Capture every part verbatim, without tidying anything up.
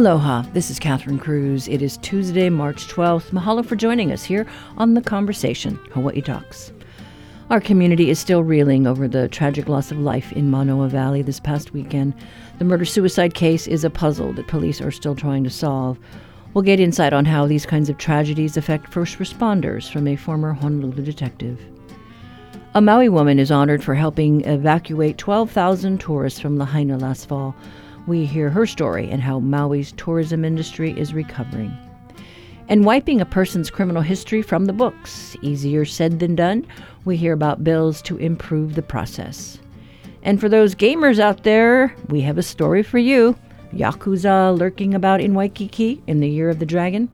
Aloha, this is Catherine Cruz. It is Tuesday, March twelfth. Mahalo for joining us here on The Conversation, Hawaii Talks. Our community is still reeling over the tragic loss of life in Manoa Valley this past weekend. The murder-suicide case is a puzzle that police are still trying to solve. We'll get insight on how these kinds of tragedies affect first responders from a former Honolulu detective. A Maui woman is honored for helping evacuate twelve thousand tourists from Lahaina last fall. We hear her story and how Maui's tourism industry is recovering. And wiping a person's criminal history from the books, easier said than done. We hear about bills to improve the process. And for those gamers out there, we have a story for you. Yakuza lurking about in Waikiki in the Year of the Dragon.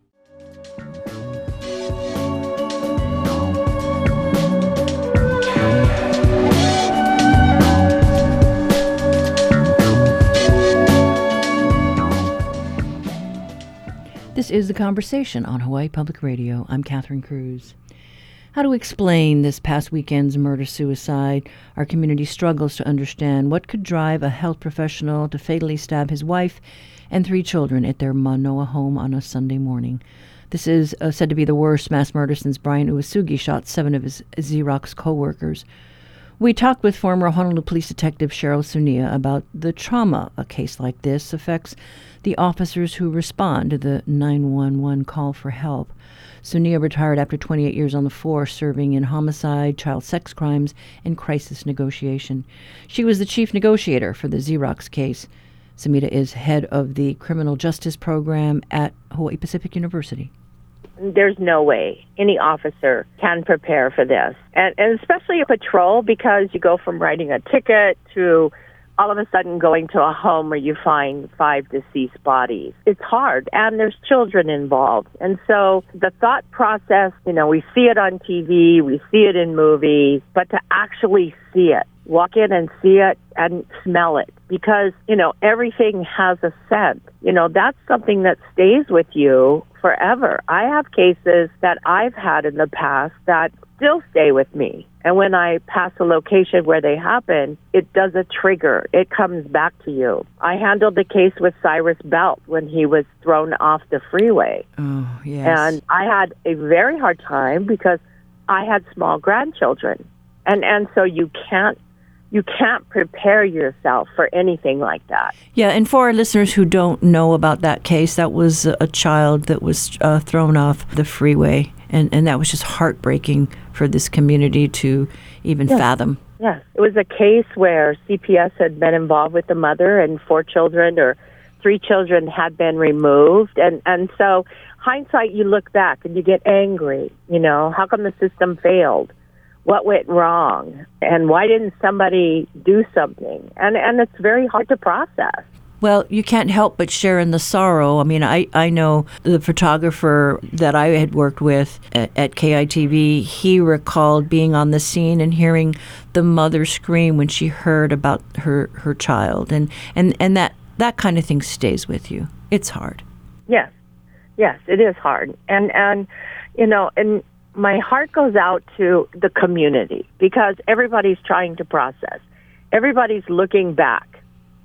This is The Conversation on Hawaii Public Radio. I'm Catherine Cruz. How to explain this past weekend's murder-suicide? Our community struggles to understand what could drive a health professional to fatally stab his wife and three children at their Manoa home on a Sunday morning. This is uh, said to be the worst mass murder since Brian Uesugi shot seven of his Xerox co-workers. We talked with former Honolulu Police Detective Cheryl Sunia about the trauma a case like this affects the officers who respond to the nine one one call for help. Sunia retired after twenty-eight years on the force, serving in homicide, child sex crimes, and crisis negotiation. She was the chief negotiator for the Xerox case. Sumida is head of the criminal justice program at Hawaii Pacific University. There's no way any officer can prepare for this, and, and especially a patrol, because you go from writing a ticket to all of a sudden going to a home where you find five deceased bodies. It's hard, and there's children involved. And so the thought process, you know, we see it on T V, we see it in movies, but to actually see it, walk in and see it and smell it, because, you know, everything has a scent. You know, that's something that stays with you forever. I have cases that I've had in the past that still stay with me. And when I pass a location where they happen, it does a trigger. It comes back to you. I handled the case with Cyrus Belt when he was thrown off the freeway. Oh, yes. And I had a very hard time because I had small grandchildren. And and so you can't You can't prepare yourself for anything like that. Yeah, and for our listeners who don't know about that case, that was a child that was uh, thrown off the freeway, and, and that was just heartbreaking for this community to even yes. fathom. Yes, it was a case where C P S had been involved with the mother, and four children or three children had been removed. And, and so hindsight, you look back and you get angry. You know, how come the system failed? What went wrong, and why didn't somebody do something? And and it's very hard to process. Well, you can't help but share in the sorrow. I mean, I, I know the photographer that I had worked with at, at K I T V, he recalled being on the scene and hearing the mother scream when she heard about her, her child. And, and, and that, that kind of thing stays with you. It's hard. Yes, yes, it is hard. And, and you know, and my heart goes out to the community, because everybody's trying to process. Everybody's looking back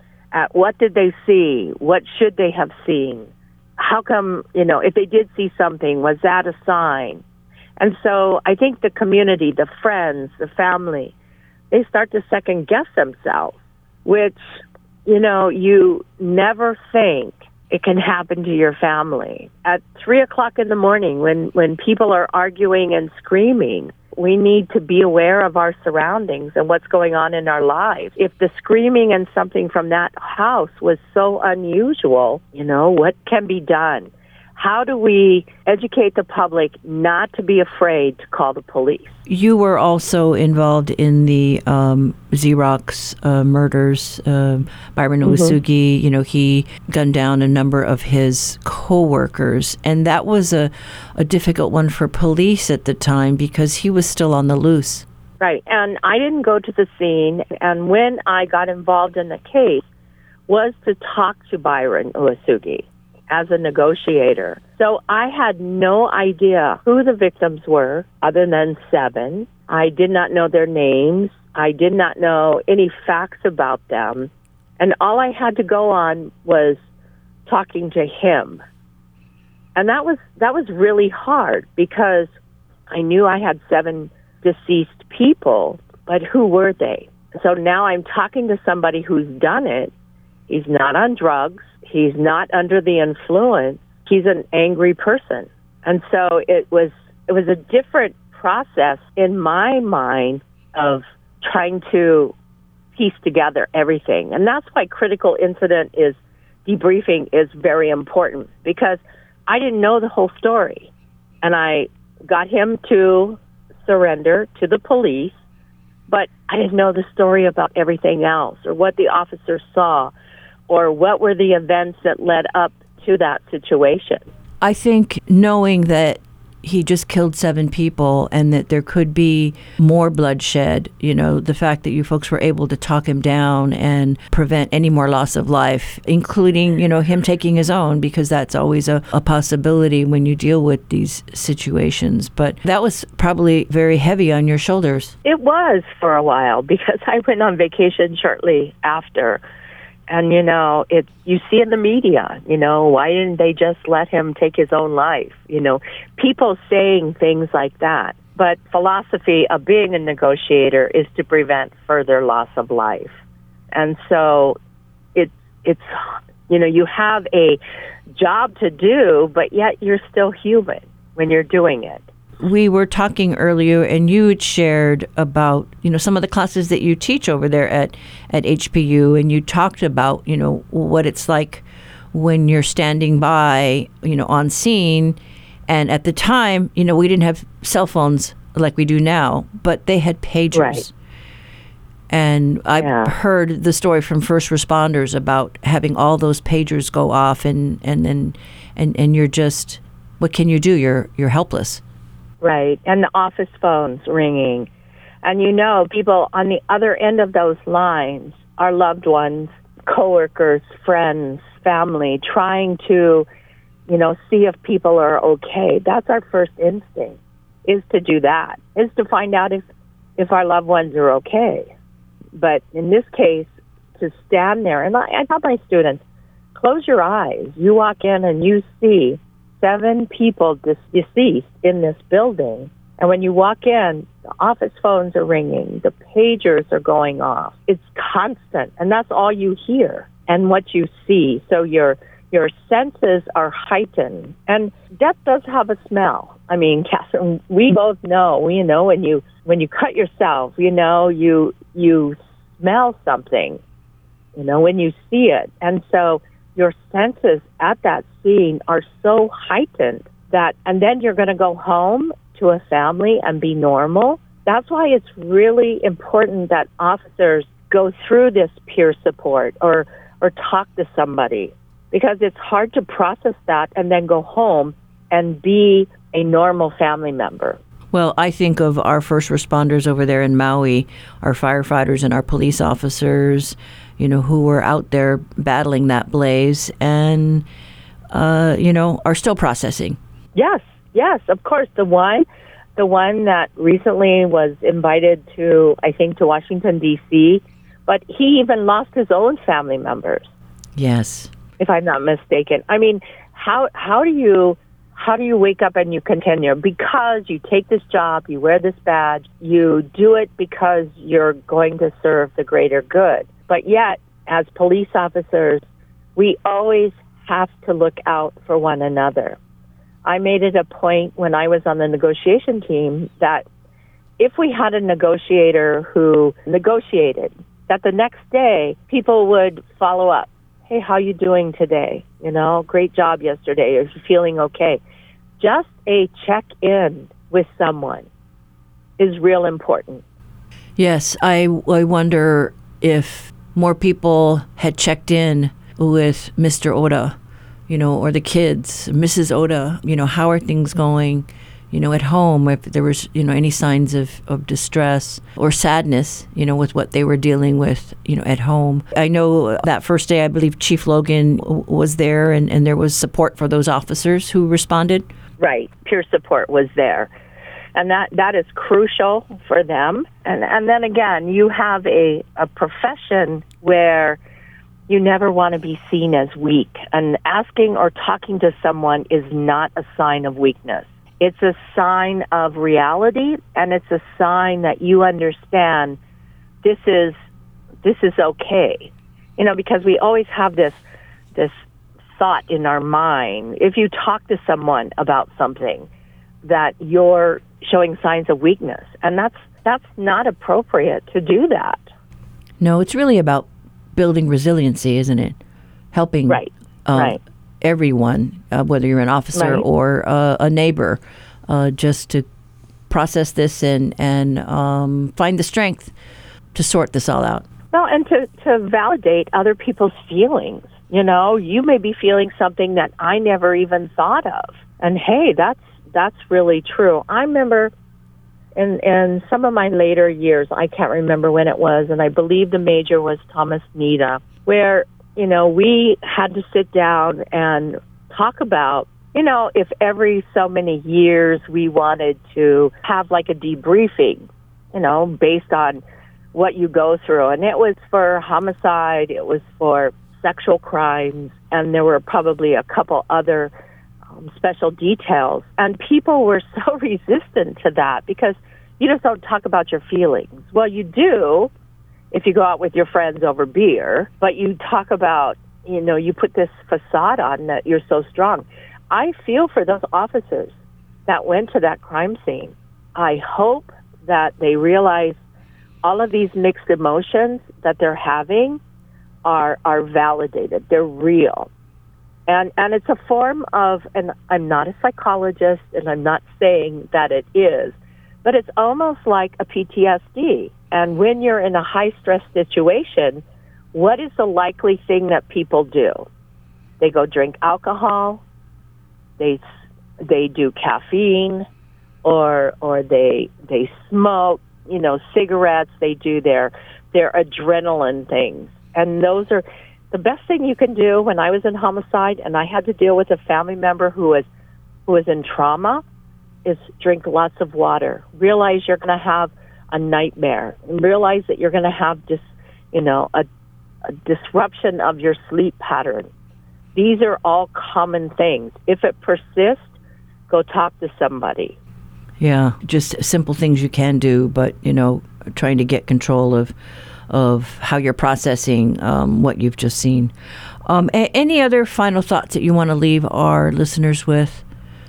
at what did they see? What should they have seen? How come, you know, if they did see something, was that a sign? And so I think the community, the friends, the family, they start to second guess themselves, which, you know, you never think it can happen to your family. At three o'clock in the morning, when, when people are arguing and screaming, we need to be aware of our surroundings and what's going on in our lives. If the screaming and something from that house was so unusual, you know, what can be done? How do we educate the public not to be afraid to call the police? You were also involved in the um, Xerox uh, murders. Uh, Byron mm-hmm. Uesugi, you know, he gunned down a number of his co-workers, and that was a, a difficult one for police at the time because he was still on the loose. Right, and I didn't go to the scene, and when I got involved in the case was to talk to Byron Uesugi as a negotiator. So I had no idea who the victims were other than seven. I did not know their names. I did not know any facts about them. And all I had to go on was talking to him. And that was that was really hard because I knew I had seven deceased people, but who were they? So now I'm talking to somebody who's done it. He's not on drugs. He's not under the influence. He's an angry person. And so it was it was a different process in my mind of trying to piece together everything. And that's why critical incident is debriefing is very important, because I didn't know the whole story. And I got him to surrender to the police, but I didn't know the story about everything else, or what the officer saw, or what were the events that led up to that situation. I think knowing that he just killed seven people and that there could be more bloodshed, you know, the fact that you folks were able to talk him down and prevent any more loss of life, including, you know, him taking his own, because that's always a, a possibility when you deal with these situations. But that was probably very heavy on your shoulders. It was for a while, because I went on vacation shortly after. And, you know, it you see in the media, you know, why didn't they just let him take his own life? You know, people saying things like that. But philosophy of being a negotiator is to prevent further loss of life. And so it, it's, you know, you have a job to do, but yet you're still human when you're doing it. We were talking earlier, and you had shared about, you know, some of the classes that you teach over there at, at H P U, and you talked about, you know, what it's like when you're standing by, you know, on scene. And at the time, you know, we didn't have cell phones like we do now, but they had pagers. Right. And I Yeah. heard the story from first responders about having all those pagers go off, and and and, and, and you're just, what can you do? You're you're helpless. Right, and the office phones ringing. And you know, people on the other end of those lines are loved ones, coworkers, friends, family, trying to, you know, see if people are okay. That's our first instinct, is to do that, is to find out if, if our loved ones are okay. But in this case, to stand there, and I, I tell my students, close your eyes. You walk in and you see seven people dis- deceased in this building. And when you walk in, the office phones are ringing, the pagers are going off. It's constant, and that's all you hear and what you see. So your your senses are heightened. And death does have a smell. I mean, Catherine, we both know, you know, when you when you cut yourself, you know, you you smell something, you know, when you see it. And so your senses at that scene are so heightened that, and then you're going to go home to a family and be normal. That's why it's really important that officers go through this peer support or, or talk to somebody, because it's hard to process that and then go home and be a normal family member. Well, I think of our first responders over there in Maui, our firefighters and our police officers, you know, who were out there battling that blaze and, uh, you know, are still processing. Yes, yes, of course. The one, the one that recently was invited to, I think, to Washington, D C, but he even lost his own family members. Yes. If I'm not mistaken. I mean, how how do you... How do you wake up and you continue? Because you take this job, you wear this badge, you do it because you're going to serve the greater good. But yet, as police officers, we always have to look out for one another. I made it a point when I was on the negotiation team that if we had a negotiator who negotiated, that the next day people would follow up. Hey, how you doing today? You know, great job yesterday. Are you feeling okay? Just a check-in with someone is real important. Yes, I, I wonder if more people had checked in with Mister Oda, you know, or the kids, Missus Oda, you know, how are things going, you know, at home, if there was, you know, any signs of, of distress or sadness, you know, with what they were dealing with, you know, at home. I know that first day, I believe Chief Logan w- was there, and, and there was support for those officers who responded. Right. Peer support was there. And that, that is crucial for them. And and then again, you have a, a profession where You never want to be seen as weak. And asking or talking to someone is not a sign of weakness. It's a sign of reality, and it's a sign that you understand this is this is okay. You know, because we always have this this thought in our mind. If you talk to someone about something, that you're showing signs of weakness, and that's that's not appropriate to do that. No, it's really about building resiliency, isn't it? Helping right, uh, right. everyone, uh, whether you're an officer right. or uh, a neighbor, uh, just to process this and and um, find the strength to sort this all out. Well, and to, to validate other people's feelings. You know, you may be feeling something that I never even thought of. And hey, that's that's really true. I remember in, in some of my later years, I can't remember when it was, and I believe the major was Thomas Nita, where, you know, we had to sit down and talk about, you know, if every so many years we wanted to have like a debriefing, you know, based on what you go through. And it was for homicide, it was for sexual crimes, and there were probably a couple other um, special details. And people were so resistant to that because you just don't talk about your feelings. Well, you do if you go out with your friends over beer, but you talk about, you know, you put this facade on that you're so strong. I feel for those officers that went to that crime scene. I hope that they realize all of these mixed emotions that they're having are are validated. They're real. And and it's a form of, and I'm not a psychologist, and I'm not saying that it is, but it's almost like a P T S D. And when you're in a high-stress situation, what is the likely thing that people do? They go drink alcohol, they they do caffeine, or or they they smoke, you know, cigarettes, they do their their adrenaline things. And those are the best thing you can do. When I was in homicide and I had to deal with a family member who was who was in trauma, is drink lots of water. Realize you're going to have a nightmare. And realize that you're going to have this, you know, a, a disruption of your sleep pattern. These are all common things. If it persists, go talk to somebody. Yeah, just simple things you can do, but, you know, trying to get control of of how you're processing um, what you've just seen. Um, a- any other final thoughts that you want to leave our listeners with?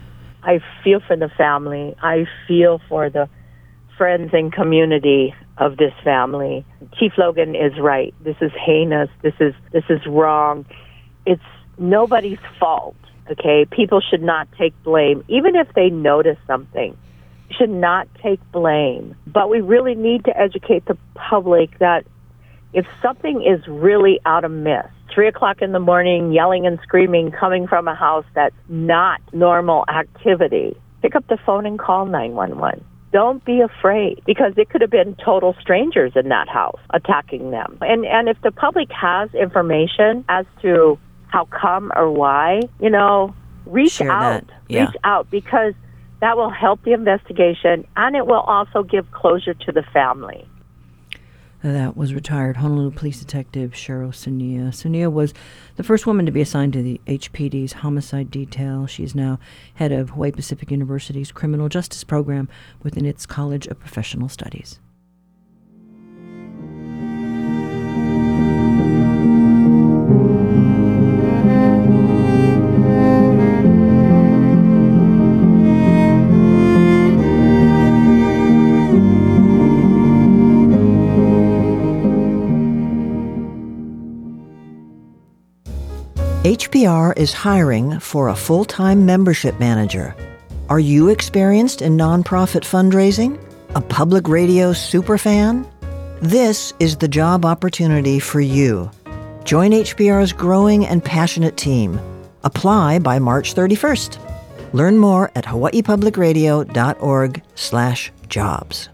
I feel for the family. I feel for the friends and community of this family. Chief Logan is right. This is heinous. This is this is wrong. It's nobody's fault, okay? People should not take blame, even if they notice something. Should not take blame. But we really need to educate the public that if something is really out of mess, three o'clock in the morning, yelling and screaming, coming from a house that's not normal activity, pick up the phone and call nine one one. Don't be afraid, because it could have been total strangers in that house attacking them. And and if the public has information as to how come or why, you know, reach Share out. that. Yeah. Reach out, because that will help the investigation, and it will also give closure to the family. That was retired Honolulu Police Detective Cheryl Sunia. Sunia was the first woman to be assigned to the H P D's homicide detail. She is now head of Hawaii Pacific University's criminal justice program within its College of Professional Studies. H P R is hiring for a full-time membership manager. Are you experienced in nonprofit fundraising? A public radio superfan? This is the job opportunity for you. Join H P R's growing and passionate team. Apply by March thirty-first. Learn more at hawaiipublicradio.org slash jobs.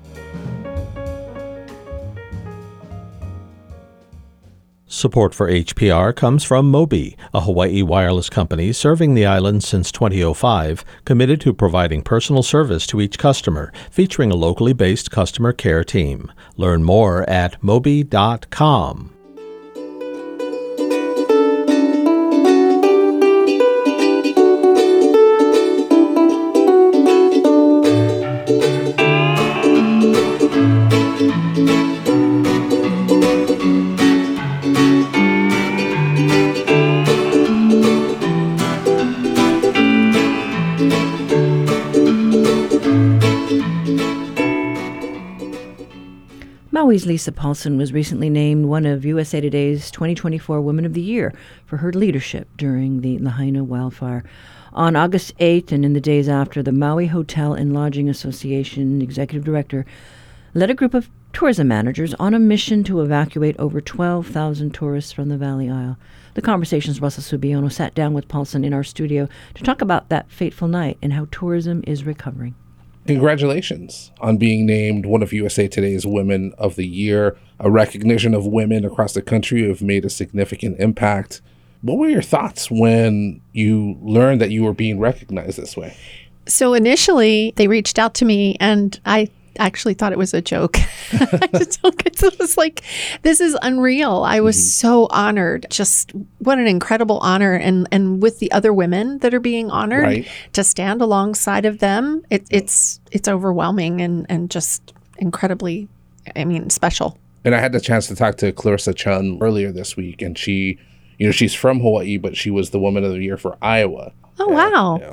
Support for H P R comes from Mobi, a Hawaii wireless company serving the island since two thousand five, committed to providing personal service to each customer, featuring a locally based customer care team. Learn more at mobi dot com. Maui's Lisa Paulson was recently named one of U S A Today's twenty twenty-four Women of the Year for her leadership during the Lahaina wildfire. On August eighth and in the days after, the Maui Hotel and Lodging Association executive director led a group of tourism managers on a mission to evacuate over twelve thousand tourists from the Valley Isle. The Conversation's Russell Subiono sat down with Paulson in our studio to talk about that fateful night and how tourism is recovering. Congratulations on being named one of U S A Today's Women of the Year, a recognition of women across the country who have made a significant impact. What were your thoughts when you learned that you were being recognized this way? So initially, they reached out to me, and I actually thought it was a joke. I just don't get it was like, this is unreal. I was mm-hmm. so honored. Just what an incredible honor. And and with the other women that are being honored, right. to stand alongside of them, it, it's it's overwhelming and, and just incredibly, I mean, special. And I had the chance to talk to Clarissa Chun earlier this week, and she, you know, she's from Hawaii, but she was the Woman of the Year for Iowa. Oh, wow. Yeah.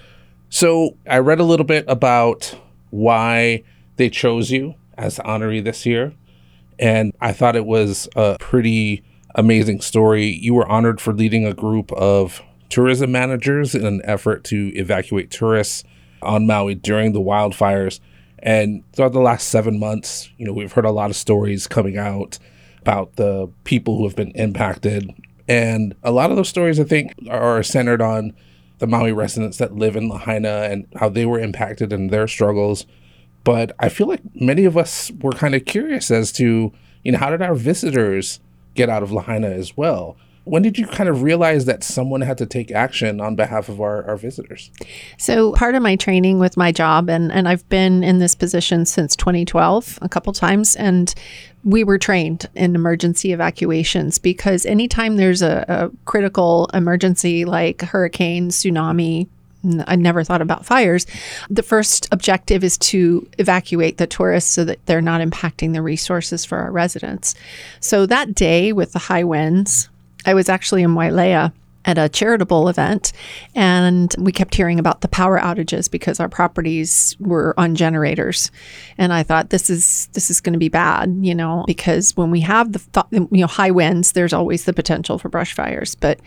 So I read a little bit about why they chose you as the honoree this year, and I thought it was a pretty amazing story. You were honored for leading a group of tourism managers in an effort to evacuate tourists on Maui during the wildfires. And throughout the last seven months, you know, we've heard a lot of stories coming out about the people who have been impacted. And a lot of those stories, I think, are centered on the Maui residents that live in Lahaina and how they were impacted and their struggles. But I feel like many of us were kind of curious as to, you know, how did our visitors get out of Lahaina as well? When did you kind of realize that someone had to take action on behalf of our, our visitors? So part of my training with my job, and, and I've been in this position since twenty twelve a couple times, and we were trained in emergency evacuations because anytime there's a, a critical emergency like hurricane, tsunami, I never thought about fires. The first objective is to evacuate the tourists so that they're not impacting the resources for our residents. So that day with the high winds, I was actually in Wailea at a charitable event, and we kept hearing about the power outages because our properties were on generators. And I thought, this is this is going to be bad, you know, because when we have the th- you know high winds, there's always the potential for brush fires. But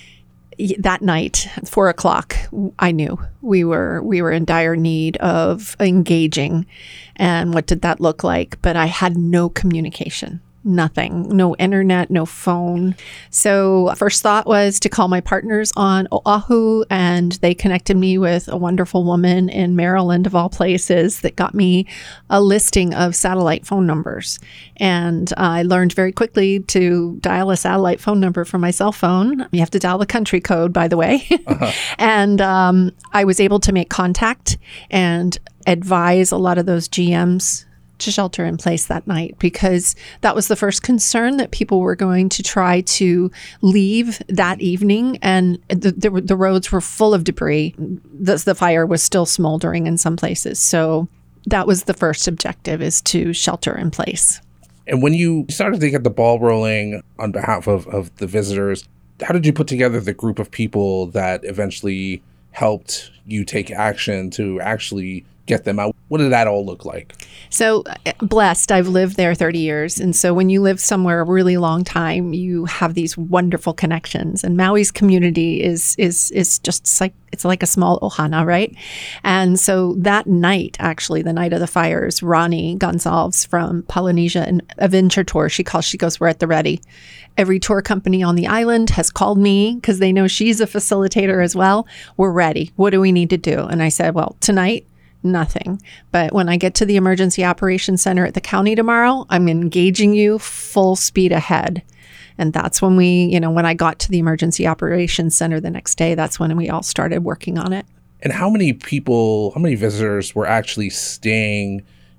that night, four o'clock, I knew we were we were in dire need of engaging. And what did that look like? But I had no communication. Nothing, no internet, no phone. So first thought was to call my partners on Oahu, and they connected me with a wonderful woman in Maryland, of all places, that got me a listing of satellite phone numbers. And I learned very quickly to dial a satellite phone number from my cell phone. You have to dial the country code, by the way. Uh-huh. And um, I was able to make contact and advise a lot of those G Ms to shelter in place that night, because that was the first concern, that people were going to try to leave that evening, and the the, the roads were full of debris. The, the fire was still smoldering in some places. So that was the first objective, is to shelter in place. And when you started to get the ball rolling on behalf of, of the visitors, how did you put together the group of people that eventually helped you take action to actually get them out? What did that all look like? So blessed, I've lived there thirty years. And so when you live somewhere a really long time, you have these wonderful connections. And Maui's community is is is just like, it's like a small ohana, right? And so that night, actually, the night of the fires, Ronnie Gonzalez from Polynesia and Adventure Tour, she calls, she goes, we're at the ready. Every tour company on the island has called me because they know she's a facilitator as well. We're ready. What do we need to do? And I said, well, tonight, nothing. But when I get to the Emergency Operations Center at the county tomorrow, I'm engaging you full speed ahead. And that's when we, you know, when I got to the Emergency Operations Center the next day, that's when we all started working on it. And how many people, how many visitors were actually staying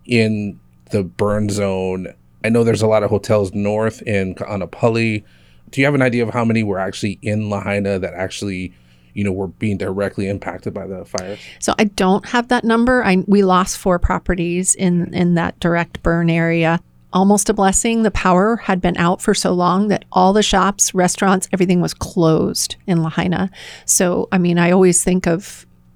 in the burn zone? I know there's a lot of hotels north in Kaanapali. Do you have an idea of how many were actually in Lahaina that actually, you know, were being directly impacted by the fires? So I don't have that number. I we lost four properties in, in that direct burn area. Almost a blessing. The power had been out for so long that all the shops, restaurants, everything was closed in Lahaina. So, I mean, I always think of,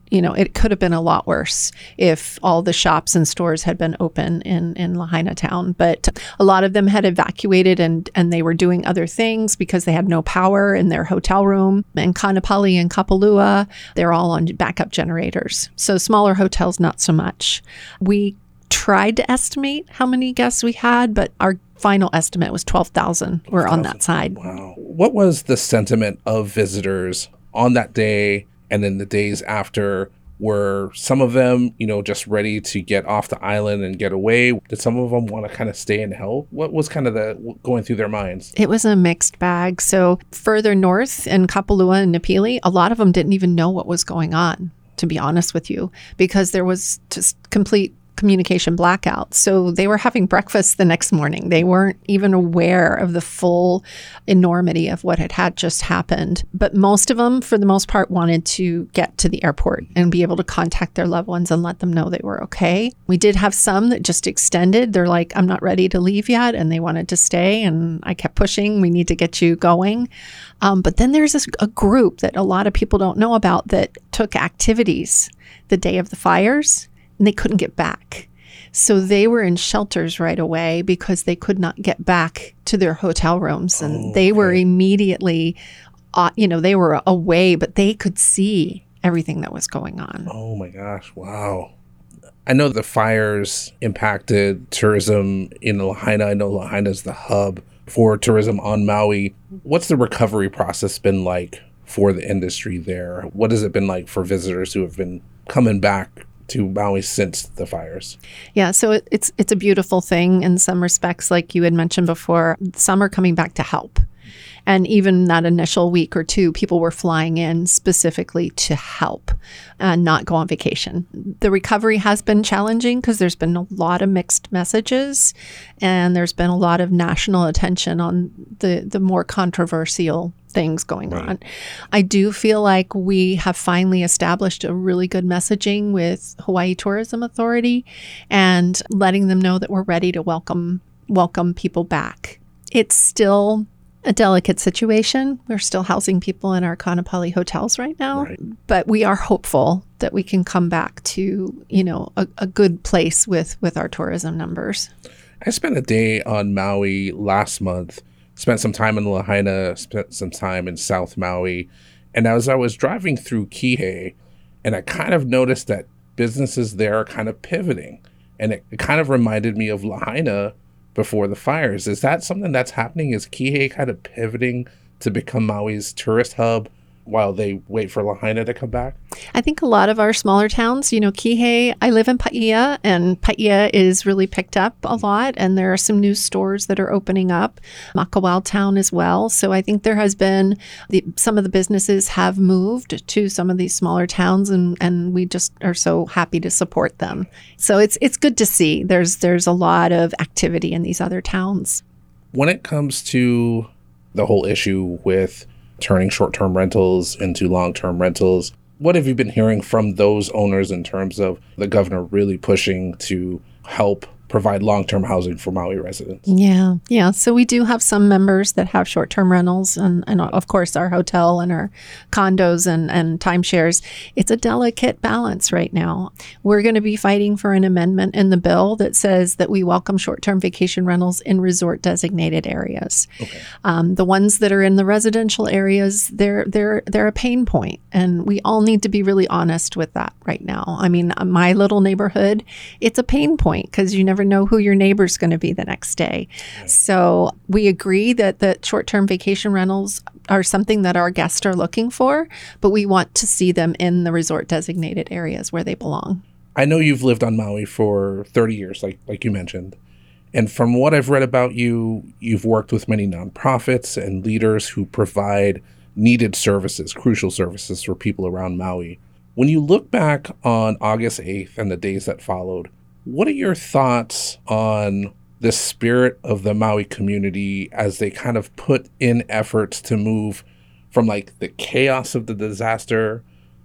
you know, it could have been a lot worse if all the shops and stores had been open in, in Lahaina town. But a lot of them had evacuated and, and they were doing other things because they had no power in their hotel room. And Kaanapali and Kapalua, they're all on backup generators. So smaller hotels, not so much. We tried to estimate how many guests we had, but our final estimate was twelve thousand were on that side. Wow. What was the sentiment of visitors on that day and then the days after? Were some of them, you know, just ready to get off the island and get away? Did some of them want to kind of stay and help? What was kind of the going through their minds? It was a mixed bag. So further north in Kapalua and Napili, a lot of them didn't even know what was going on, to be honest with you, because there was just complete communication blackout. So they were having breakfast the next morning. They weren't even aware of the full enormity of what had had just happened. But most of them, for the most part, wanted to get to the airport and be able to contact their loved ones and let them know they were okay. We did have some that just extended. They're like, I'm not ready to leave yet. And they wanted to stay. And I kept pushing. We need to get you going. Um, but then there's this, a group that a lot of people don't know about that took activities the day of the fires, and they couldn't get back. So they were in shelters right away because they could not get back to their hotel rooms. And Oh, they were okay. immediately, uh, you know, they were away, but they could see everything that was going on. Oh my gosh. Wow. I know the fires impacted tourism in Lahaina. I know Lahaina is the hub for tourism on Maui. What's the recovery process been like for the industry there? What has it been like for visitors who have been coming back to Maui since the fires? Yeah, so it, it's it's a beautiful thing in some respects. Like you had mentioned before, some are coming back to help. And even that initial week or two, people were flying in specifically to help and not go on vacation. The recovery has been challenging because there's been a lot of mixed messages and there's been a lot of national attention on the, the more controversial things going Right. on. I do feel like we have finally established a really good messaging with Hawaii Tourism Authority and letting them know that we're ready to welcome welcome people back. It's still a delicate situation. We're still housing people in our Kaanapali hotels right now, Right. but we are hopeful that we can come back to, you know, a, a good place with, with our tourism numbers. I spent a day on Maui last month, spent some time in Lahaina, spent some time in South Maui. And as I was driving through Kihei, and I kind of noticed that businesses there are kind of pivoting. And it, it kind of reminded me of Lahaina before the fires. Is that something that's happening? Is Kihei kind of pivoting to become Maui's tourist hub while they wait for Lahaina to come back? I think a lot of our smaller towns, you know, Kihei, I live in Paia, and Paia is really picked up a lot, and there are some new stores that are opening up. Makawao town as well. So I think there has been, the, some of the businesses have moved to some of these smaller towns, and, and we just are so happy to support them. So it's it's good to see. There's there's a lot of activity in these other towns. When it comes to the whole issue with turning short-term rentals into long-term rentals, what have you been hearing from those owners in terms of the governor really pushing to help provide long-term housing for Maui residents? Yeah, yeah. So we do have some members that have short-term rentals, and, and of course our hotel and our condos and, and timeshares. It's a delicate balance right now. We're going to be fighting for an amendment in the bill that says that we welcome short-term vacation rentals in resort-designated areas. Okay. Um, the ones that are in the residential areas, they're they're they're a pain point, and we all need to be really honest with that right now. I mean, my little neighborhood, it's a pain point because you never know who your neighbor's going to be the next day. So we agree that that short-term vacation rentals are something that our guests are looking for, but we want to see them in the resort designated areas where they belong. I know you've lived on Maui for thirty years, like like you mentioned. And from what I've read about you, you've worked with many nonprofits and leaders who provide needed services, crucial services for people around Maui. When you look back on August eighth and the days that followed, what are your thoughts on the spirit of the Maui community as they kind of put in efforts to move from like the chaos of the disaster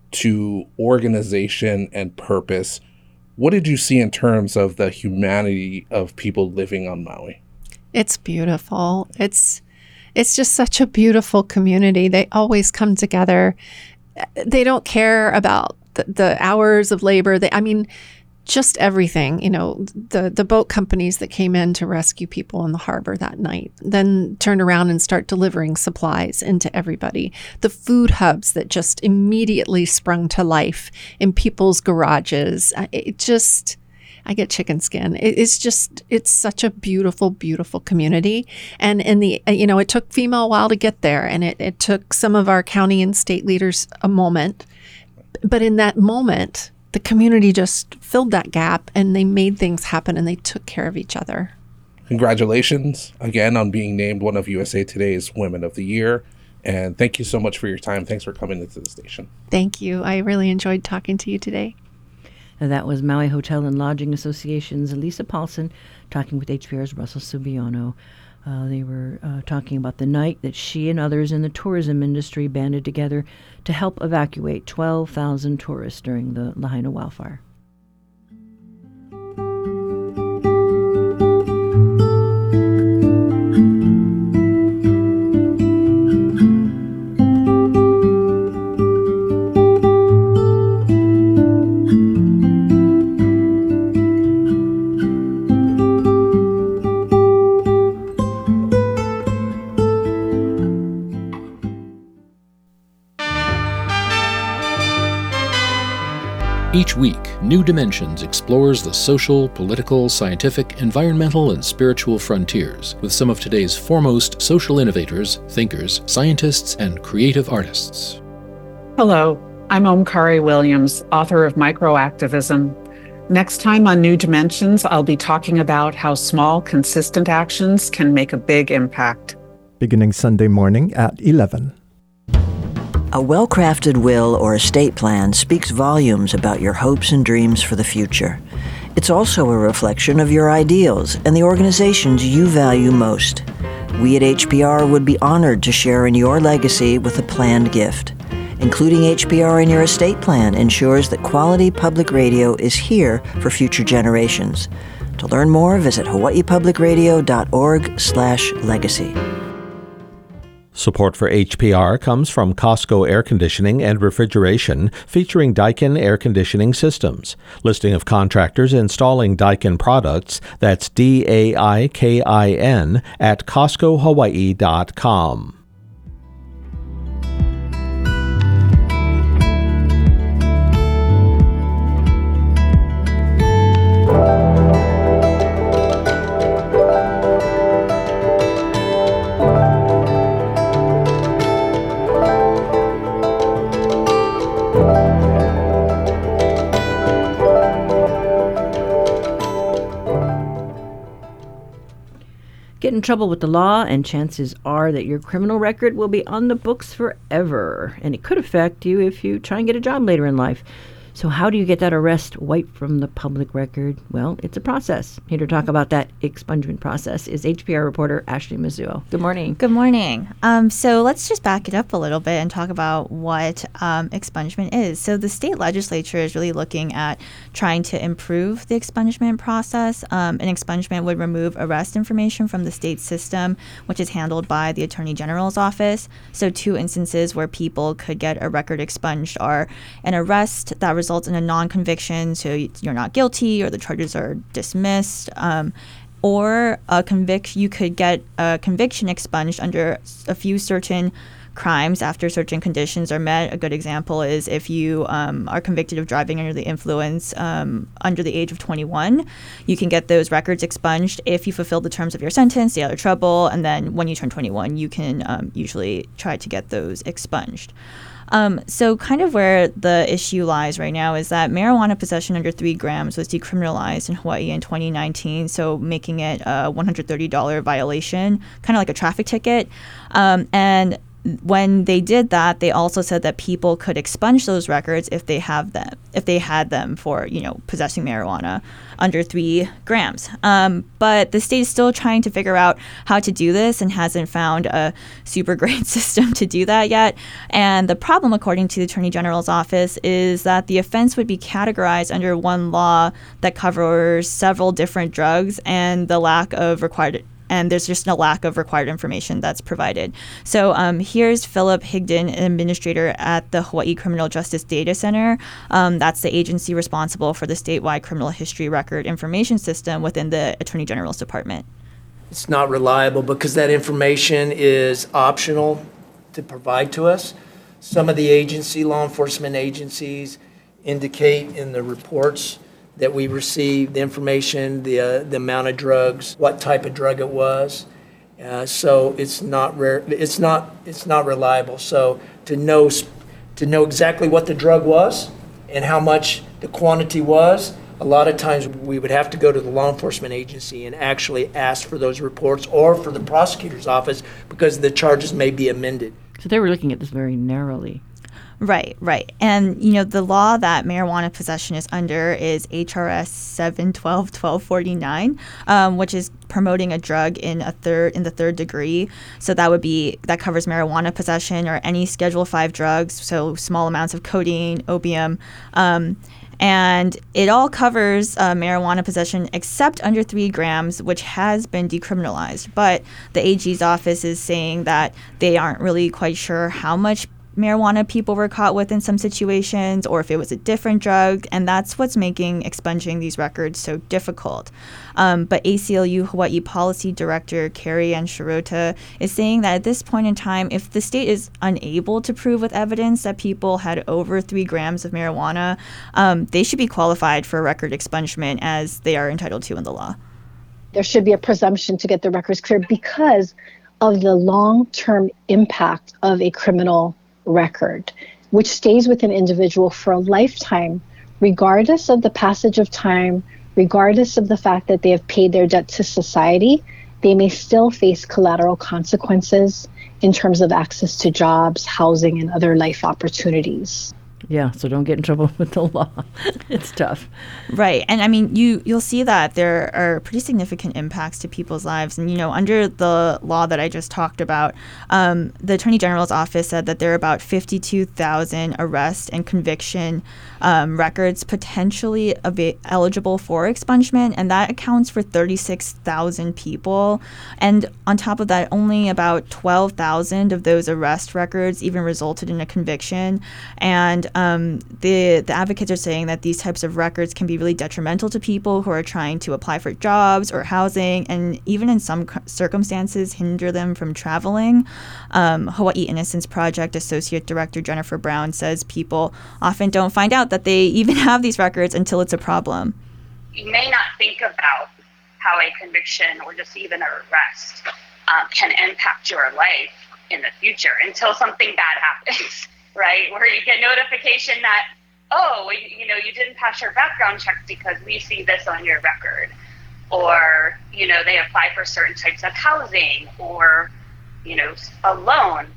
to organization and purpose? What did you see in terms of the humanity of people living on Maui? It's beautiful. It's it's just such a beautiful community. They always come together. They don't care about the, the hours of labor. They, I mean, just everything, you know, the, the boat companies that came in to rescue people in the harbor that night, then turn around and start delivering supplies into everybody. The food hubs that just immediately sprung to life in people's garages. It just, I get chicken skin. It, it's just, it's such a beautiful, beautiful community. And in the, you know, it took FEMA a while to get there, and it, it took some of our county and state leaders a moment. But in that moment, the community just filled that gap, and they made things happen, and they took care of each other. Congratulations again on being named one of U S A Today's Women of the Year. And thank you so much for your time. Thanks for coming into the station. Thank you. I really enjoyed talking to you today. And that was Maui Hotel and Lodging Association's Lisa Paulson talking with H P R's Russell Subiano. Uh, they were uh, talking about the night that she and others in the tourism industry banded together to help evacuate twelve thousand tourists during the Lahaina wildfire. Each week, New Dimensions explores the social, political, scientific, environmental, and spiritual frontiers with some of today's foremost social innovators, thinkers, scientists, and creative artists. Hello, I'm Omkari Williams, author of Microactivism. Next time on New Dimensions, I'll be talking about how small, consistent actions can make a big impact. Beginning Sunday morning at eleven. A well-crafted will or estate plan speaks volumes about your hopes and dreams for the future. It's also a reflection of your ideals and the organizations you value most. We at H P R would be honored to share in your legacy with a planned gift. Including H P R in your estate plan ensures that quality public radio is here for future generations. To learn more, visit hawaii public radio dot org slash legacy. Support for H P R comes from Costco Air Conditioning and Refrigeration, featuring Daikin Air Conditioning Systems. Listing of contractors installing Daikin products, that's D A I K I N, at costco hawaii dot com. Get in trouble with the law, and chances are that your criminal record will be on the books forever. And it could affect you if you try and get a job later in life. So how do you get that arrest wiped from the public record? Well, it's a process. Here to talk about that expungement process is H P R reporter Ashley Mizuo. Good morning. Good morning. Um, so let's just back it up a little bit and talk about what um, expungement is. So the state legislature is really looking at trying to improve the expungement process. Um, an expungement would remove arrest information from the state system, which is handled by the Attorney General's office. So two instances where people could get a record expunged are an arrest that results in a non-conviction, so you're not guilty or the charges are dismissed, um, or a conviction. You could get a conviction expunged under a few certain crimes after certain conditions are met. A good example is if you um, are convicted of driving under the influence um, under the age of twenty-one, you can get those records expunged if you fulfill the terms of your sentence, stay out of trouble, and then when you turn twenty-one, you can um, usually try to get those expunged. Um, so kind of where the issue lies right now is that marijuana possession under three grams was decriminalized in Hawaii in twenty nineteen, so making it a one hundred thirty dollars violation, kind of like a traffic ticket. Um, and when they did that, they also said that people could expunge those records if they have them, if they had them for, you know, possessing marijuana under three grams. Um, but the state is still trying to figure out how to do this and hasn't found a super great system to do that yet. And the problem, according to the Attorney General's office, is that the offense would be categorized under one law that covers several different drugs, and the lack of required and there's just a lack of required information that's provided. So um, here's Philip Higdon, an administrator at the Hawaii Criminal Justice Data Center. Um, that's the agency responsible for the statewide criminal history record information system within the Attorney General's department. It's not reliable because that information is optional to provide to us. Some of the agency, law enforcement agencies, indicate in the reports that we received the information, the uh, the amount of drugs, what type of drug it was. Uh, so it's not rare. It's not it's not reliable. So to know to know exactly what the drug was and how much the quantity was, a lot of times we would have to go to the law enforcement agency and actually ask for those reports, or for the prosecutor's office, because the charges may be amended. So they were looking at this very narrowly. Right, right. And, you know, the law that marijuana possession is under is H R S seven twelve twelve forty-nine, um, which is promoting a drug in a third in the third degree. So that would be that covers marijuana possession or any Schedule five drugs, so small amounts of codeine, opium, um, and it all covers uh, marijuana possession except under three grams, which has been decriminalized. But the A G's office is saying that they aren't really quite sure how much marijuana people were caught with in some situations, or if it was a different drug, and that's what's making expunging these records so difficult. Um, but A C L U Hawaii Policy Director Carrie Ann Shirota is saying that at this point in time, if the state is unable to prove with evidence that people had over three grams of marijuana, um, they should be qualified for record expungement as they are entitled to in the law. There should be a presumption to get the records cleared because of the long-term impact of a criminal record, which stays with an individual for a lifetime, regardless of the passage of time, regardless of the fact that they have paid their debt to society. They may still face collateral consequences in terms of access to jobs, housing, and other life opportunities. Yeah, so don't get in trouble with the law. It's tough. Right. And I mean, you, you'll see that there are pretty significant impacts to people's lives. And, you know, under the law that I just talked about, um, the Attorney General's office said that there are about fifty-two thousand arrest and conviction um, records potentially av- eligible for expungement. And that accounts for thirty-six thousand people. And on top of that, only about twelve thousand of those arrest records even resulted in a conviction. And Um, the the advocates are saying that these types of records can be really detrimental to people who are trying to apply for jobs or housing, and even in some circumstances hinder them from traveling. Um, Hawaii Innocence Project Associate Director Jennifer Brown says people often don't find out that they even have these records until it's a problem. You may not think about how a conviction or just even an arrest um, can impact your life in the future until something bad happens. Right, where you get notification that, oh, you, you know, you didn't pass your background checks because we see this on your record. Or, you know, they apply for certain types of housing or, you know, a loan.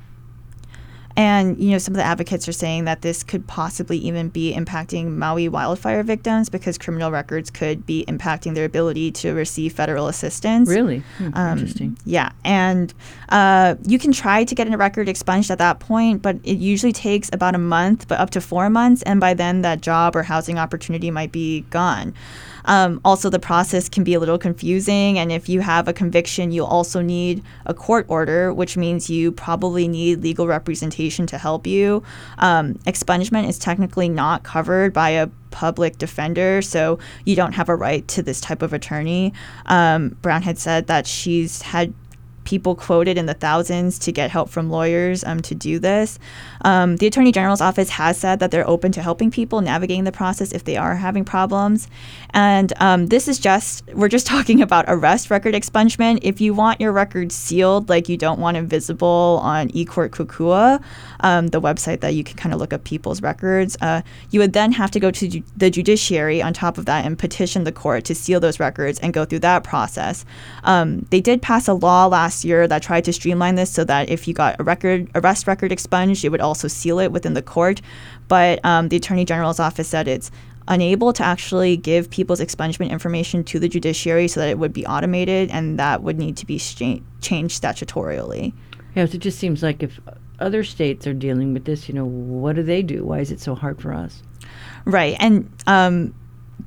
And, you know, some of the advocates are saying that this could possibly even be impacting Maui wildfire victims because criminal records could be impacting their ability to receive federal assistance. Really? Hmm, um, interesting. Yeah. And uh, you can try to get a record expunged at that point, but it usually takes about a month, but up to four months. And by then that job or housing opportunity might be gone. Um, also, the process can be a little confusing, and if you have a conviction, you'll also need a court order, which means you probably need legal representation to help you. Um, expungement is technically not covered by a public defender, so you don't have a right to this type of attorney. Um, Brown had said that she's had people quoted in the thousands to get help from lawyers um, to do this. Um, the Attorney General's office has said that they're open to helping people navigating the process if they are having problems. And um, this is just, we're just talking about arrest record expungement. If you want your records sealed, like you don't want it visible on eCourt Kukua, um, the website that you can kind of look up people's records, uh, you would then have to go to ju- the judiciary on top of that and petition the court to seal those records and go through that process. Um, they did pass a law last year that tried to streamline this so that if you got a record arrest record expunged, it would also seal it within the court. But um, the Attorney General's office said it's unable to actually give people's expungement information to the judiciary so that it would be automated, and that would need to be sh- changed statutorily. Yeah, so it just seems like if other states are dealing with this, you know, what do they do? Why is it so hard for us? Right. And um,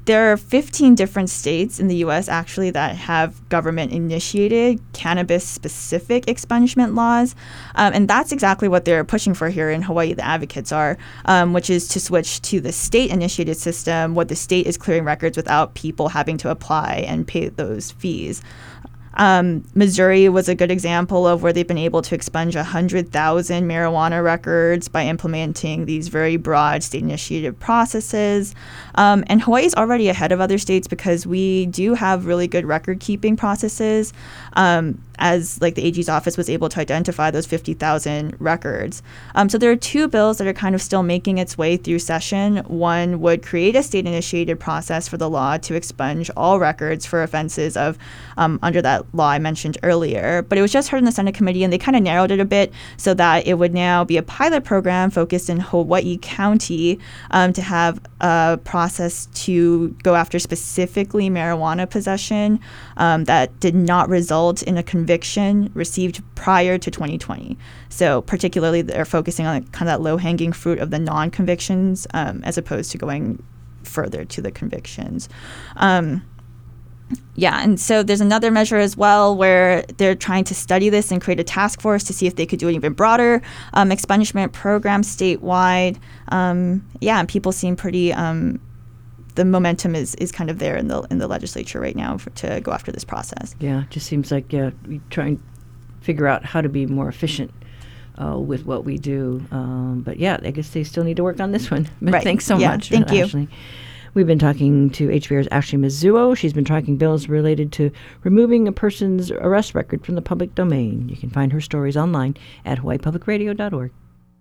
there are fifteen different states in the U S actually that have government-initiated cannabis-specific expungement laws, um, and that's exactly what they're pushing for here in Hawaii. The advocates are, um, which is to switch to the state-initiated system, where the state is clearing records without people having to apply and pay those fees. Um, Missouri was a good example of where they've been able to expunge one hundred thousand marijuana records by implementing these very broad state-initiated processes. Um, and Hawaii is already ahead of other states because we do have really good record-keeping processes, um, as like the A G's office was able to identify those fifty thousand records. Um, so there are two bills that are kind of still making its way through session. One would create a state-initiated process for the law to expunge all records for offenses of um, under that law I mentioned earlier, but it was just heard in the Senate committee, and they kind of narrowed it a bit so that it would now be a pilot program focused in Hawaii County um, to have a process to go after specifically marijuana possession um, that did not result in a conviction received prior to twenty twenty. So particularly they're focusing on kind of that low-hanging fruit of the non-convictions um, as opposed to going further to the convictions. Um, Yeah, and so there's another measure as well where they're trying to study this and create a task force to see if they could do an even broader um, expungement program statewide. Um, yeah, and people seem pretty. Um, the momentum is, is kind of there in the in the legislature right now for, to go after this process. Yeah, it just seems like yeah, we try and figure out how to be more efficient uh, with what we do. Um, but yeah, I guess they still need to work on this one. But right. Thanks so yeah, much, thank you. Ashley. We've been talking to H P R's Ashley Mizuo. She's been tracking bills related to removing a person's arrest record from the public domain. You can find her stories online at hawaii public radio dot org.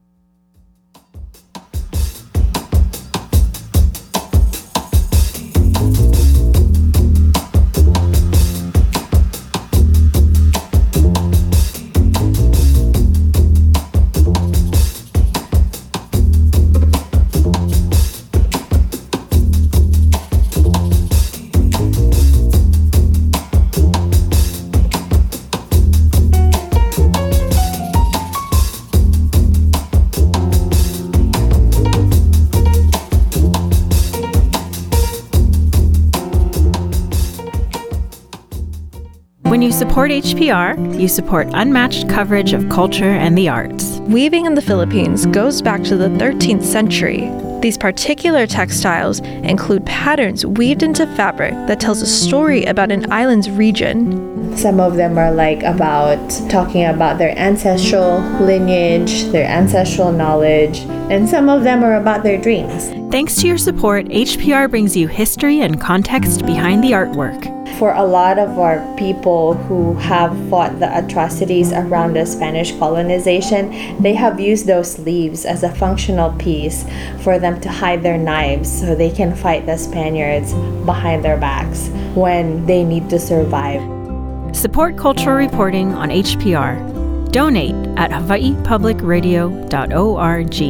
When you support H P R, you support unmatched coverage of culture and the arts. Weaving in the Philippines goes back to the thirteenth century. These particular textiles include patterns weaved into fabric that tells a story about an island's region. Some of them are like about talking about their ancestral lineage, their ancestral knowledge, and some of them are about their dreams. Thanks to your support, H P R brings you history and context behind the artwork. For a lot of our people who have fought the atrocities around the Spanish colonization, they have used those sleeves as a functional piece for them to hide their knives so they can fight the Spaniards behind their backs when they need to survive. Support cultural reporting on H P R. Donate at hawaii public radio dot org.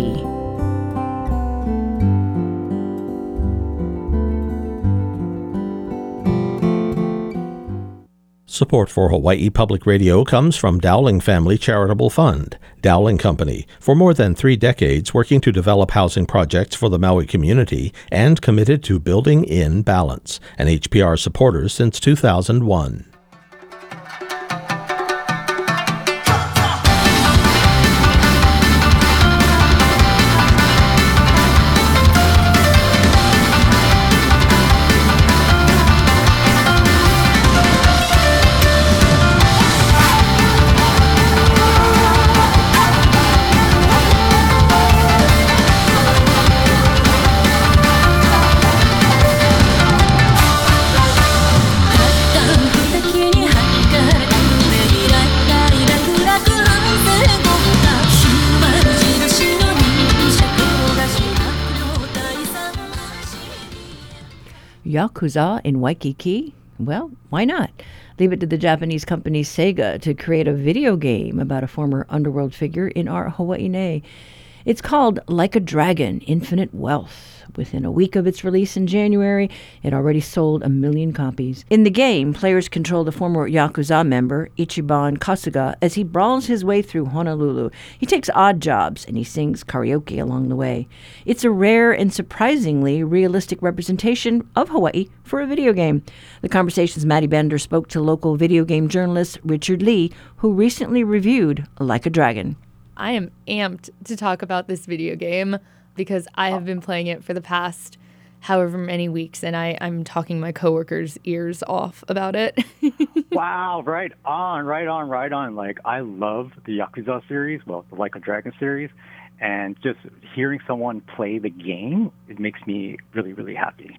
Support for Hawaii Public Radio comes from Dowling Family Charitable Fund, Dowling Company, for more than three decades working to develop housing projects for the Maui community and committed to building in balance, an H P R supporter since two thousand one. Yakuza in Waikiki? Well, why not? Leave it to the Japanese company Sega to create a video game about a former underworld figure in our Hawaii nei. It's called Like a Dragon: Infinite Wealth. Within a week of its release in January, it already sold a million copies. In the game, players control the former Yakuza member, Ichiban Kasuga, as he brawls his way through Honolulu. He takes odd jobs, and he sings karaoke along the way. It's a rare and surprisingly realistic representation of Hawaii for a video game. The Conversation's Maddie Bender spoke to local video game journalist Richard Lee, who recently reviewed Like a Dragon. I am amped to talk about this video game because I have been playing it for the past however many weeks, and I, I'm talking my coworkers' ears off about it. Wow, right on, right on, right on. Like, I love the Yakuza series, well, the Like a Dragon series, and just hearing someone play the game, it makes me really, really happy.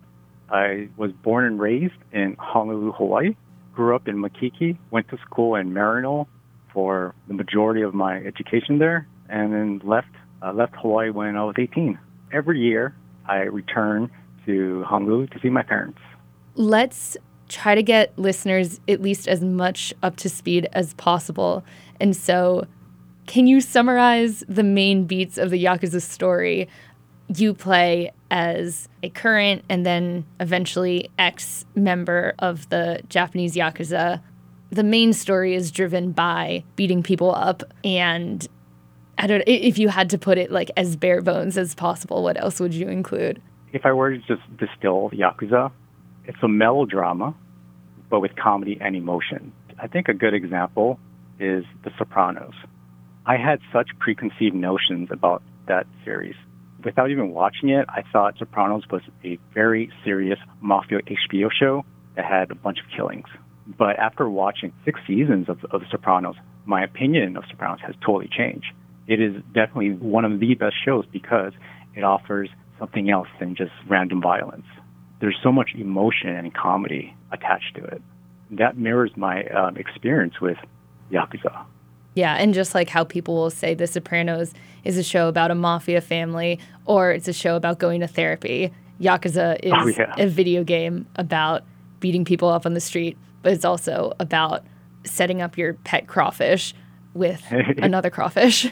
I was born and raised in Honolulu, Hawaii, grew up in Makiki, went to school in Marino for the majority of my education there, and then left uh, left Hawaii when I was eighteen. Every year, I return to Honolulu to see my parents. Let's try to get listeners at least as much up to speed as possible. And so, can you summarize the main beats of the Yakuza story? You play as a current and then eventually ex-member of the Japanese Yakuza. The main story is driven by beating people up, and I don't know, if you had to put it like as bare bones as possible, what else would you include? If I were to just distill Yakuza, it's a melodrama, but with comedy and emotion. I think a good example is The Sopranos. I had such preconceived notions about that series. Without even watching it, I thought Sopranos was a very serious mafia H B O show that had a bunch of killings. But after watching six seasons of, of The Sopranos, my opinion of Sopranos has totally changed. It is definitely one of the best shows because it offers something else than just random violence. There's so much emotion and comedy attached to it. That mirrors my um, experience with Yakuza. Yeah, and just like how people will say The Sopranos is a show about a mafia family or it's a show about going to therapy, Yakuza is oh, yeah. a video game about beating people up on the street, but it's also about setting up your pet crawfish with another crawfish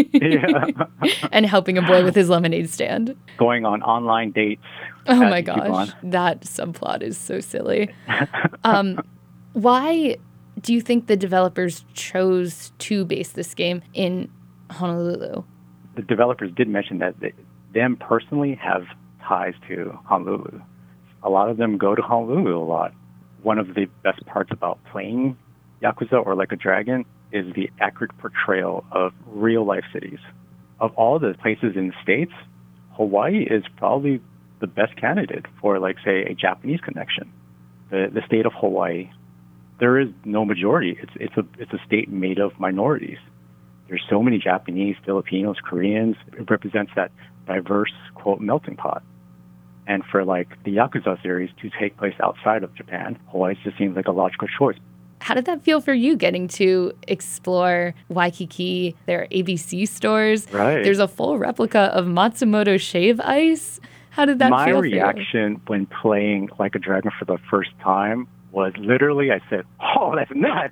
and helping a boy with his lemonade stand. Going on online dates. Oh my gosh, that subplot is so silly. um, why do you think the developers chose to base this game in Honolulu? The developers did mention that they, them personally have ties to Honolulu. A lot of them go to Honolulu a lot. One of the best parts about playing Yakuza or Like a Dragon is the accurate portrayal of real-life cities. Of all the places in the States, Hawaii is probably the best candidate for, like, say, a Japanese connection. The the state of Hawaii, there is no majority. It's it's a it's a state made of minorities. There's so many Japanese, Filipinos, Koreans. It represents that diverse, quote, melting pot. And for, like, the Yakuza series to take place outside of Japan, Hawaii just seems like a logical choice. How did that feel for you, getting to explore Waikiki? There are A B C stores. Right. There's a full replica of Matsumoto shave ice. How did that My feel reaction for you? when playing Like a Dragon for the first time was literally, I said, oh, that's nuts.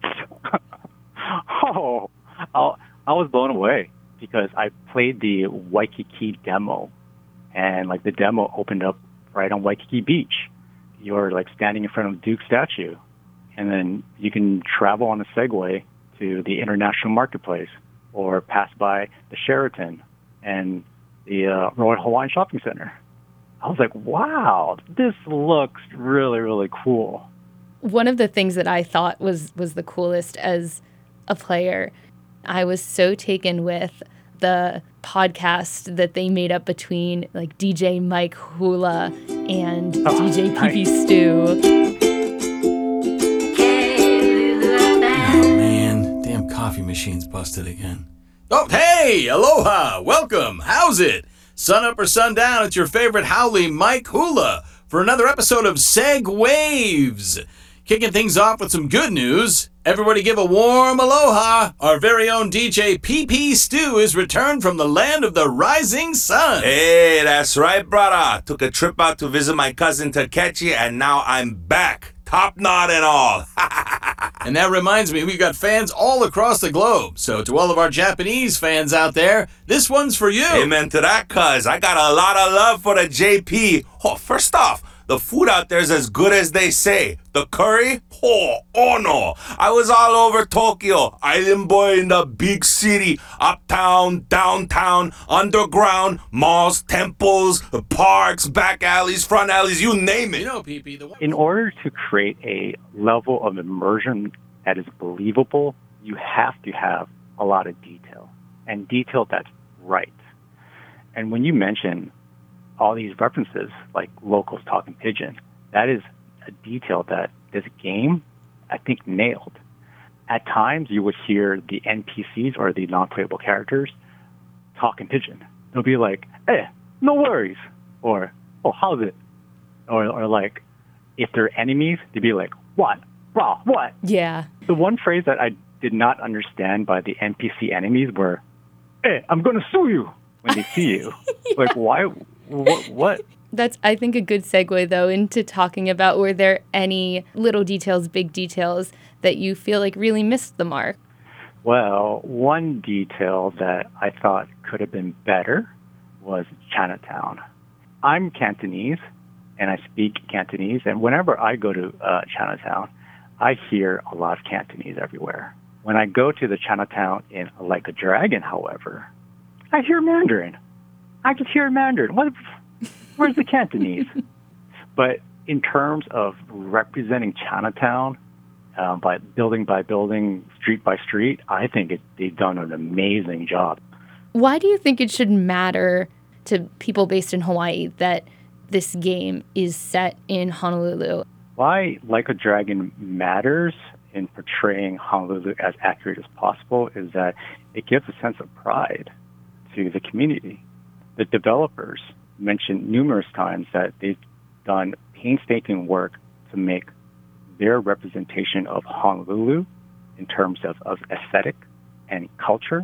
oh, I, I was blown away because I played the Waikiki demo, and, like, the demo opened up right on Waikiki Beach. You're, like, standing in front of Duke's statue. And then you can travel on a Segway to the International Marketplace or pass by the Sheraton and the uh, Royal Hawaiian Shopping Center. I was like, wow, this looks really, really cool. One of the things that I thought was, was the coolest as a player, I was so taken with the podcast that they made up between, like, D J Mike Hula and oh, D J P P nice. Stu. Coffee machine's busted again. Oh, hey! Aloha! Welcome! How's it? Sun up or sun down, it's your favorite Howley, Mike Hula, for another episode of Seg Waves. Kicking things off with some good news. Everybody give a warm aloha. Our very own D J P P Stu is returned from the land of the rising sun. Hey, that's right, brother. Took a trip out to visit my cousin Takechi, and now I'm back top knot and all. And that reminds me, we've got fans all across the globe. So to all of our Japanese fans out there, this one's for you. Amen to that, cuz. I got a lot of love for the J P. Oh, first off, the food out there is as good as they say. The curry? Oh, oh no. I was all over Tokyo. Island boy in the big city. Uptown, downtown, underground, malls, temples, parks, back alleys, front alleys, you name it. You know, P P, the one- In order to create a level of immersion that is believable, you have to have a lot of detail, and detail that's right. And when you mention all these references, like locals talking pidgin, that is a detail that this game, I think, nailed. At times, you would hear the N P Cs or the non-playable characters talking pidgin. They'll be like, "Hey, no worries," or "Oh, how's it?" Or, or like, if they're enemies, they'd be like, "What? Raw, what?" Yeah. The one phrase that I did not understand by the N P C enemies were, "Hey, I'm going to sue you," when they see you. Yeah. Like, why? What? What? That's, I think, a good segue, though, into talking about, were there any little details, big details, that you feel like really missed the mark? Well, one detail that I thought could have been better was Chinatown. I'm Cantonese, and I speak Cantonese, and whenever I go to uh, Chinatown, I hear a lot of Cantonese everywhere. When I go to the Chinatown in Like a Dragon, however, I hear Mandarin. I just hear Mandarin. What? Where's the Cantonese? But in terms of representing Chinatown uh, by building by building, street by street, I think it, they've done an amazing job. Why do you think it should matter to people based in Hawaii that this game is set in Honolulu? Why Like a Dragon matters in portraying Honolulu as accurate as possible is that it gives a sense of pride to the community. The developers mentioned numerous times that they've done painstaking work to make their representation of Honolulu in terms of, of aesthetic and culture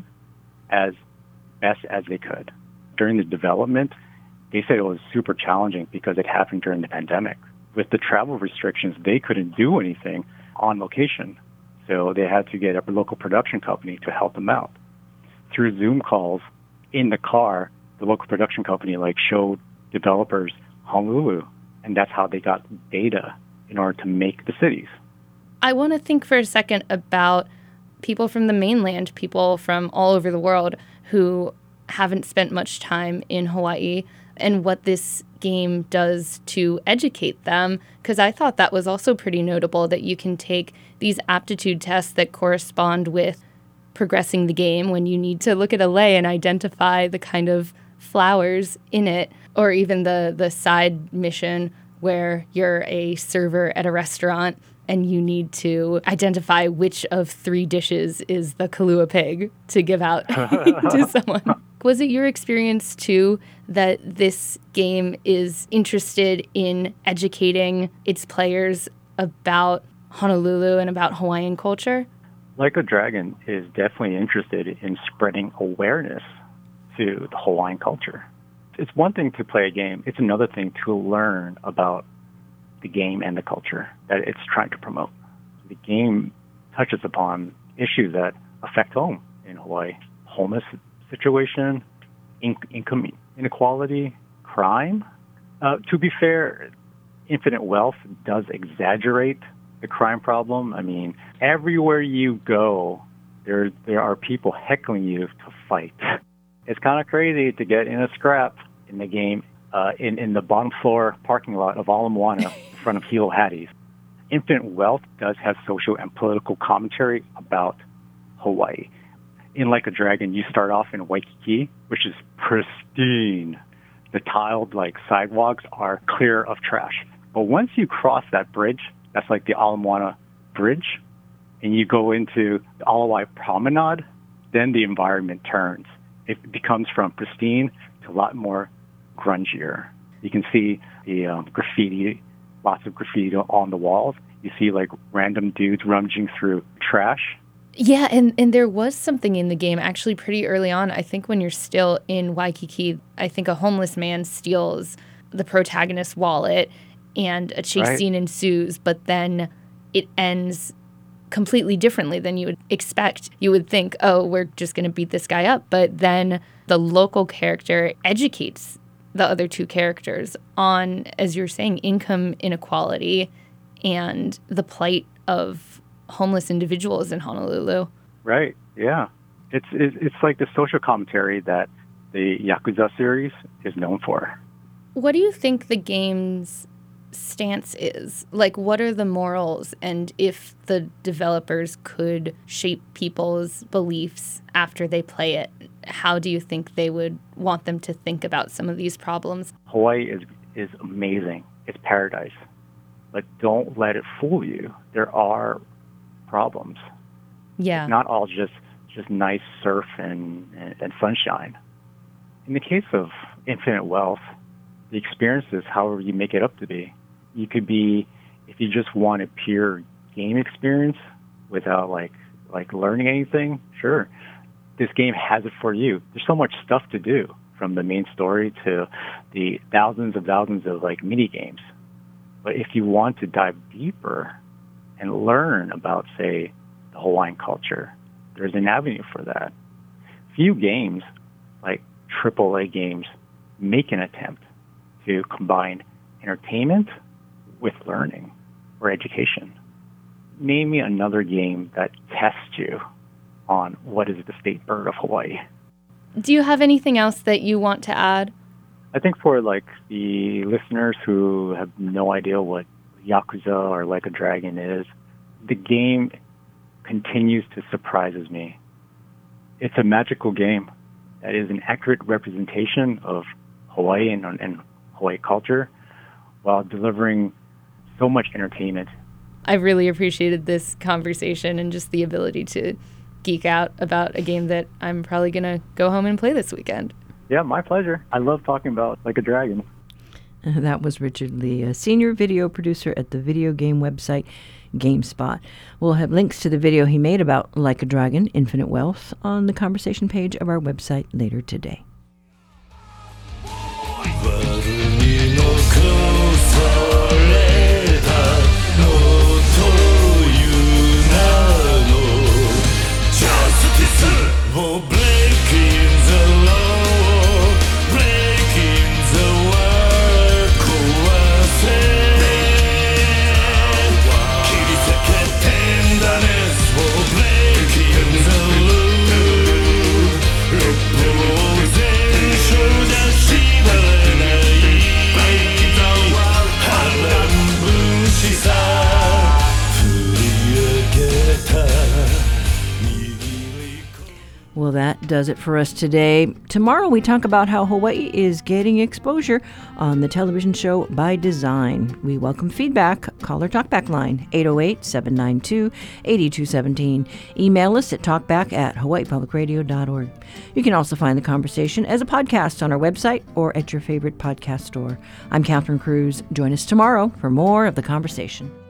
as best as they could. During the development, they said it was super challenging because it happened during the pandemic. With the travel restrictions, they couldn't do anything on location. So they had to get a local production company to help them out. Through Zoom calls in the car, the local production company like showed developers Honolulu, and that's how they got data in order to make the cities. I want to think for a second about people from the mainland, people from all over the world who haven't spent much time in Hawaii, and what this game does to educate them, because I thought that was also pretty notable that you can take these aptitude tests that correspond with progressing the game when you need to look at a lei and identify the kind of flowers in it, or even the the side mission where you're a server at a restaurant and you need to identify which of three dishes is the Kalua pig to give out to someone. Was it your experience, too, that this game is interested in educating its players about Honolulu and about Hawaiian culture? Like a Dragon is definitely interested in spreading awareness to the Hawaiian culture. It's one thing to play a game. It's another thing to learn about the game and the culture that it's trying to promote. The game touches upon issues that affect home in Hawaii. Homeless situation, in- income inequality, crime. Uh, to be fair, Infinite Wealth does exaggerate the crime problem. I mean, everywhere you go, there there are people heckling you to fight. It's kind of crazy to get in a scrap in the game uh, in, in the bottom floor parking lot of Ala Moana in front of Hilo Hattie's. Infinite Wealth does have social and political commentary about Hawaii. In Like a Dragon, you start off in Waikiki, which is pristine. The tiled like sidewalks are clear of trash. But once you cross that bridge, that's like the Ala Moana Bridge, and you go into the Alawai Promenade, then the environment turns. It becomes from pristine to a lot more grungier. You can see the um, graffiti, lots of graffiti on the walls. You see like random dudes rummaging through trash. Yeah, and, and there was something in the game actually pretty early on. I think when you're still in Waikiki, I think a homeless man steals the protagonist's wallet, and a chase Right. scene ensues, but then it ends completely differently than you would expect. You would think, oh, we're just going to beat this guy up. But then the local character educates the other two characters on, as you're saying, income inequality and the plight of homeless individuals in Honolulu. Right. Yeah. It's it's it's like the social commentary that the Yakuza series is known for. What do you think the game's stance is? Like, what are the morals? And if the developers could shape people's beliefs after they play it, how do you think they would want them to think about some of these problems? Hawaii is is amazing. It's paradise. But don't let it fool you. There are problems. Yeah. It's not all just, just nice surf and, and, and sunshine. In the case of Infinite Wealth, the experience is however you make it up to be. You could be, if you just want a pure game experience without like like learning anything, sure. This game has it for you. There's so much stuff to do, from the main story to the thousands and thousands of like mini games. But if you want to dive deeper and learn about, say, the Hawaiian culture, there's an avenue for that. Few games, like triple A games, make an attempt to combine entertainment with learning or education. Name me another game that tests you on what is the state bird of Hawaii. Do you have anything else that you want to add? I think for like the listeners who have no idea what Yakuza or Like a Dragon is, the game continues to surprises me. It's a magical game that is an accurate representation of Hawaii and, and Hawaii culture while delivering so much entertainment. I really appreciated this conversation and just the ability to geek out about a game that I'm probably going to go home and play this weekend. Yeah, my pleasure. I love talking about Like a Dragon. That was Richard Lee, a senior video producer at the video game website GameSpot. We'll have links to the video he made about Like a Dragon, Infinite Wealth, on the conversation page of our website later today. Well, that does it for us today. Tomorrow we talk about how Hawaii is getting exposure on the television show By Design. We welcome feedback. Call our talkback line, eight oh eight, seven nine two, eight two one seven. Email us at talkback at hawaii public radio dot org. You can also find the conversation as a podcast on our website or at your favorite podcast store. I'm Catherine Cruz. Join us tomorrow for more of the conversation.